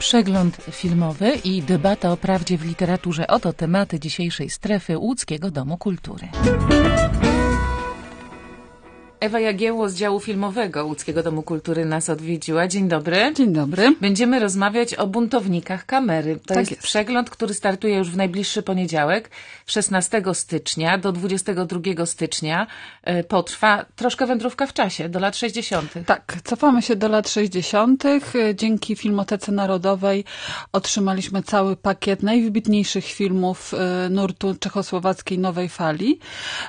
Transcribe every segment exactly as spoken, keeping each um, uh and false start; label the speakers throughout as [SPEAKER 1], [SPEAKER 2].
[SPEAKER 1] Przegląd filmowy i debata o prawdzie w literaturze. Oto tematy dzisiejszej strefy Łódzkiego Domu Kultury. Ewa Jagiełło z działu filmowego Łódzkiego Domu Kultury nas odwiedziła. Dzień dobry.
[SPEAKER 2] Dzień dobry.
[SPEAKER 1] Będziemy rozmawiać o buntownikach kamery. To
[SPEAKER 2] tak
[SPEAKER 1] jest,
[SPEAKER 2] jest
[SPEAKER 1] przegląd, który startuje już w najbliższy poniedziałek, szesnastego stycznia do dwudziestego drugiego stycznia. Potrwa troszkę wędrówka w czasie, do lat sześćdziesiątych.
[SPEAKER 2] Tak, cofamy się do lat sześćdziesiątych. Dzięki Filmotece Narodowej otrzymaliśmy cały pakiet najwybitniejszych filmów nurtu czechosłowackiej Nowej Fali.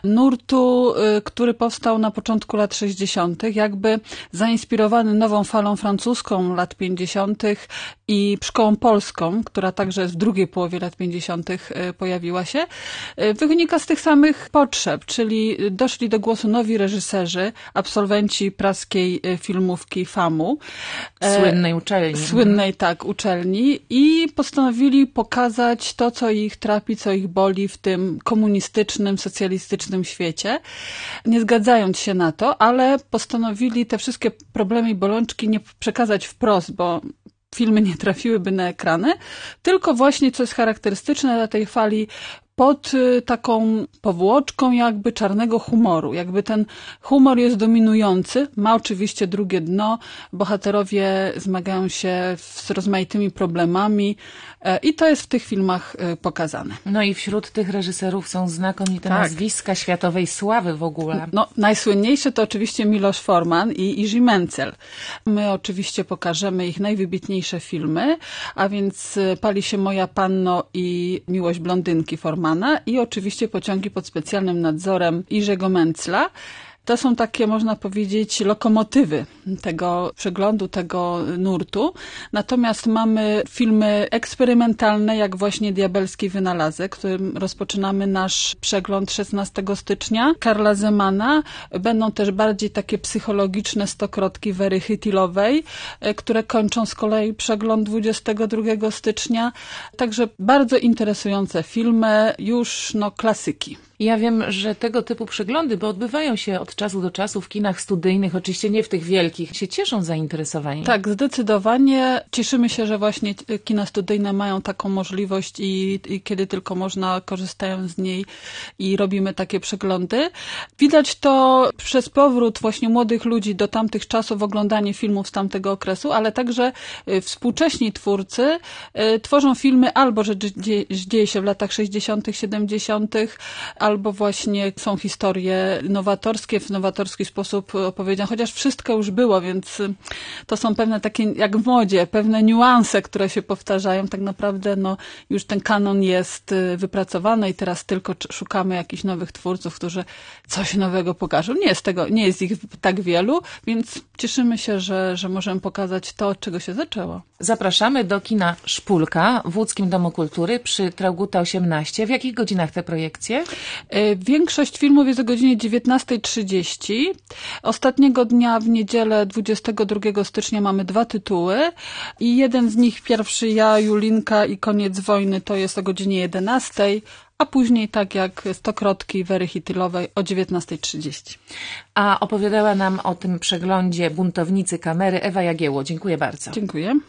[SPEAKER 2] Nurtu, który powstał na początku lat sześćdziesiątych, jakby zainspirowany nową falą francuską lat pięćdziesiątych i szkołą polską, która także w drugiej połowie lat pięćdziesiątych pojawiła się, wynika z tych samych potrzeb, czyli doszli do głosu nowi reżyserzy, absolwenci praskiej filmówki famu.
[SPEAKER 1] Słynnej uczelni.
[SPEAKER 2] Słynnej, tak, uczelni i postanowili pokazać to, co ich trapi, co ich boli w tym komunistycznym, socjalistycznym świecie, nie zgadzając się na to, ale postanowili te wszystkie problemy i bolączki nie przekazać wprost, bo filmy nie trafiłyby na ekrany, tylko właśnie, co jest charakterystyczne dla tej fali, pod taką powłoczką jakby czarnego humoru. Jakby ten humor jest dominujący, ma oczywiście drugie dno, bohaterowie zmagają się z rozmaitymi problemami i to jest w tych filmach pokazane.
[SPEAKER 1] No i wśród tych reżyserów są znakomite
[SPEAKER 2] tak.
[SPEAKER 1] nazwiska światowej sławy w ogóle.
[SPEAKER 2] No, najsłynniejsze to oczywiście Miloš Forman i Jiří Mencel. My oczywiście pokażemy ich najwybitniejsze filmy, a więc Pali się moja panno i Miłość blondynki Formana i oczywiście Pociągi pod specjalnym nadzorem Jiřího Mencla. To są takie, można powiedzieć, lokomotywy tego przeglądu, tego nurtu. Natomiast mamy filmy eksperymentalne, jak właśnie Diabelski wynalazek, którym rozpoczynamy nasz przegląd szesnastego stycznia. Karla Zemana. Będą też bardziej takie psychologiczne stokrotki Wery Chytilowej, które kończą z kolei przegląd dwudziestego drugiego stycznia. Także bardzo interesujące filmy, już no klasyki.
[SPEAKER 1] Ja wiem, że tego typu przeglądy, bo odbywają się od czasu do czasu w kinach studyjnych, oczywiście nie w tych wielkich, się cieszą zainteresowaniem.
[SPEAKER 2] Tak, zdecydowanie. Cieszymy się, że właśnie kina studyjne mają taką możliwość i, i kiedy tylko można, korzystają z niej i robimy takie przeglądy. Widać to przez powrót właśnie młodych ludzi do tamtych czasów, oglądanie filmów z tamtego okresu, ale także współcześni twórcy y, tworzą filmy albo, że dzieje, dzieje się w latach sześćdziesiątych, siedemdziesiątych, albo właśnie są historie nowatorskie, w nowatorski sposób opowiedziane, chociaż wszystko już było, więc to są pewne takie, jak w modzie, pewne niuanse, które się powtarzają. Tak naprawdę no, już ten kanon jest wypracowany i teraz tylko szukamy jakichś nowych twórców, którzy coś nowego pokażą. Nie jest tego, nie jest ich tak wielu, więc cieszymy się, że, że możemy pokazać to, od czego się zaczęło.
[SPEAKER 1] Zapraszamy do kina Szpulka w Łódzkim Domu Kultury przy Traugutta osiemnaście. W jakich godzinach te projekcje?
[SPEAKER 2] Większość filmów jest o godzinie dziewiętnasta trzydzieści. Ostatniego dnia w niedzielę dwudziestego drugiego stycznia mamy dwa tytuły i jeden z nich, pierwszy Ja, Julinka i Koniec wojny, to jest o godzinie jedenastej, a później tak jak Stokrotki Wery Chytilowej o dziewiętnasta trzydzieści.
[SPEAKER 1] A opowiadała nam o tym przeglądzie Buntownicy kamery Ewa Jagiełło. Dziękuję bardzo.
[SPEAKER 2] Dziękuję.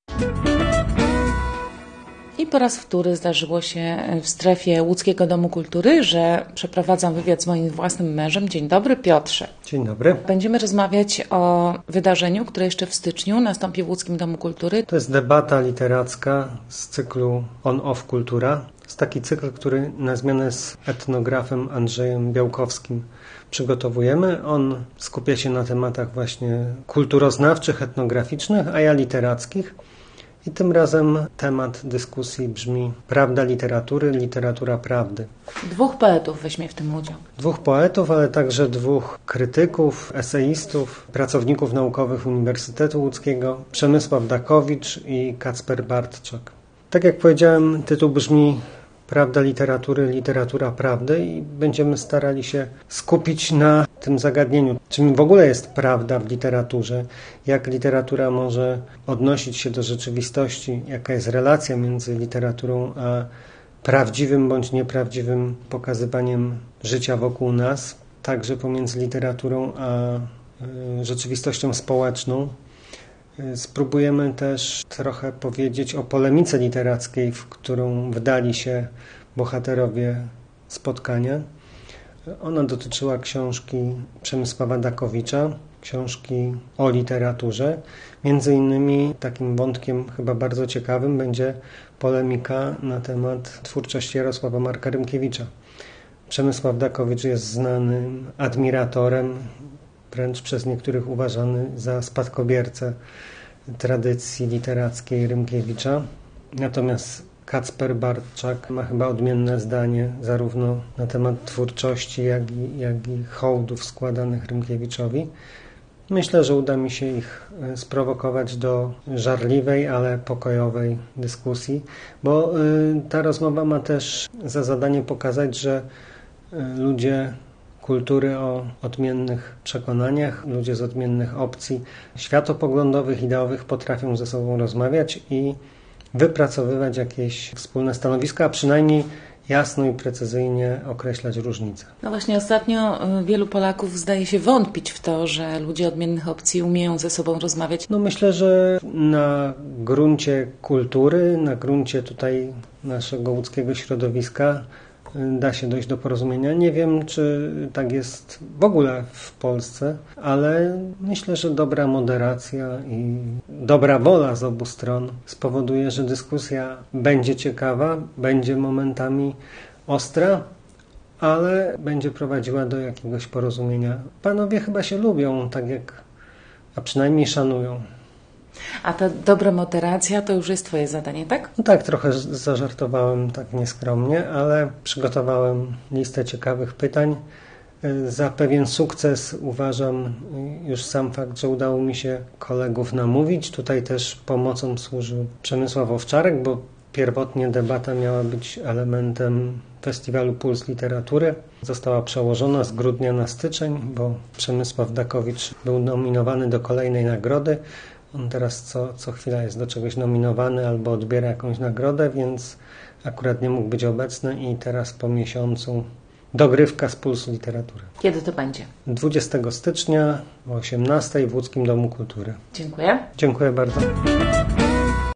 [SPEAKER 1] I po raz wtóry zdarzyło się w strefie Łódzkiego Domu Kultury, że przeprowadzam wywiad z moim własnym mężem. Dzień dobry, Piotrze.
[SPEAKER 3] Dzień dobry.
[SPEAKER 1] Będziemy rozmawiać o wydarzeniu, które jeszcze w styczniu nastąpi w Łódzkim Domu Kultury.
[SPEAKER 3] To jest debata literacka z cyklu On-Off Kultura. To jest taki cykl, który na zmianę z etnografem Andrzejem Białkowskim przygotowujemy. On skupia się na tematach właśnie kulturoznawczych, etnograficznych, a ja literackich. I tym razem temat dyskusji brzmi prawda literatury, literatura prawdy.
[SPEAKER 1] Dwóch poetów weźmie w tym udział.
[SPEAKER 3] Dwóch poetów, ale także dwóch krytyków, eseistów, pracowników naukowych Uniwersytetu Łódzkiego, Przemysław Dakowicz i Kacper Bartczak. Tak jak powiedziałem, tytuł brzmi Prawda literatury, literatura prawdy i będziemy starali się skupić na tym zagadnieniu, czym w ogóle jest prawda w literaturze, jak literatura może odnosić się do rzeczywistości, jaka jest relacja między literaturą a prawdziwym bądź nieprawdziwym pokazywaniem życia wokół nas, także pomiędzy literaturą a rzeczywistością społeczną. Spróbujemy też trochę powiedzieć o polemice literackiej, w którą wdali się bohaterowie spotkania. Ona dotyczyła książki Przemysława Dakowicza, książki o literaturze. Między innymi takim wątkiem chyba bardzo ciekawym będzie polemika na temat twórczości Jarosława Marka Rymkiewicza. Przemysław Dakowicz jest znanym admiratorem, wręcz przez niektórych uważany za spadkobiercę tradycji literackiej Rymkiewicza. Natomiast Kacper Bartczak ma chyba odmienne zdanie zarówno na temat twórczości, jak i, jak i hołdów składanych Rymkiewiczowi. Myślę, że uda mi się ich sprowokować do żarliwej, ale pokojowej dyskusji, bo ta rozmowa ma też za zadanie pokazać, że ludzie kultury o odmiennych przekonaniach, ludzie z odmiennych opcji światopoglądowych, ideowych potrafią ze sobą rozmawiać i wypracowywać jakieś wspólne stanowiska, a przynajmniej jasno i precyzyjnie określać różnice.
[SPEAKER 1] No właśnie ostatnio wielu Polaków zdaje się wątpić w to, że ludzie odmiennych opcji umieją ze sobą rozmawiać.
[SPEAKER 3] No myślę, że na gruncie kultury, na gruncie tutaj naszego łódzkiego środowiska da się dojść do porozumienia. Nie wiem, czy tak jest w ogóle w Polsce, ale myślę, że dobra moderacja i dobra wola z obu stron spowoduje, że dyskusja będzie ciekawa, będzie momentami ostra, ale będzie prowadziła do jakiegoś porozumienia. Panowie chyba się lubią, tak jak, a przynajmniej szanują.
[SPEAKER 1] A ta dobra moderacja to już jest Twoje zadanie, tak?
[SPEAKER 3] No tak, trochę zażartowałem tak nieskromnie, ale przygotowałem listę ciekawych pytań. Za pewien sukces uważam już sam fakt, że udało mi się kolegów namówić. Tutaj też pomocą służył Przemysław Owczarek, bo pierwotnie debata miała być elementem festiwalu Puls Literatury. Została przełożona z grudnia na styczeń, bo Przemysław Dakowicz był nominowany do kolejnej nagrody. On teraz co, co chwila jest do czegoś nominowany albo odbiera jakąś nagrodę, więc akurat nie mógł być obecny i teraz po miesiącu dogrywka z Pulsu Literatury.
[SPEAKER 1] Kiedy to będzie?
[SPEAKER 3] dwudziestego stycznia o osiemnastej w Łódzkim Domu Kultury.
[SPEAKER 1] Dziękuję.
[SPEAKER 3] Dziękuję bardzo.